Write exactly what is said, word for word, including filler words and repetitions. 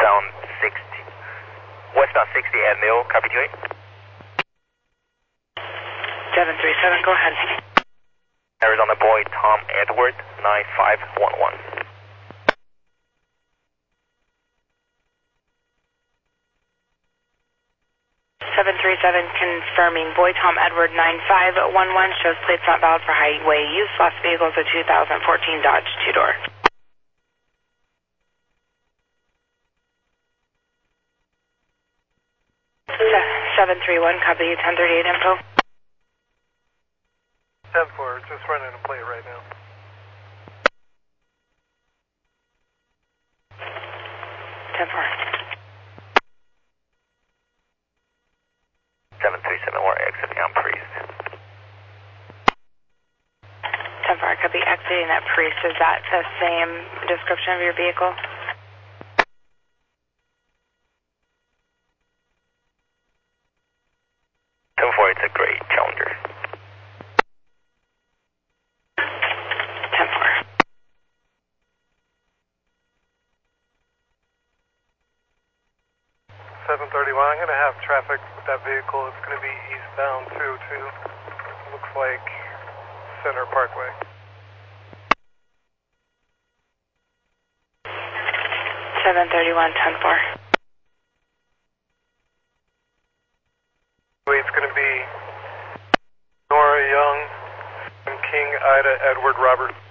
westbound sixty. Westbound sixty at Mill, copy two eight. seven three seven, go ahead. Arizona Boy, Tom Edward, nine five one one. seven three seven confirming Boy Tom Edward nine five one one, shows plates not valid for highway use. Lost vehicles a two thousand fourteen Dodge two-door. seven three one, copy ten thirty-eight info. ten four, just running a plate right now. ten four. seven three seven, we're exiting on Priest. ten four, copy exiting at Priest. Is that the same description of your vehicle? ten four, it's a gray Challenger. ten four. seven thirty-one, I'm going to have traffic with that vehicle. It's going to be eastbound two oh two. Looks like Center Parkway. seven thirty-one, ten four. It's going to be Nora Young, King, Ida, Edward, Robert.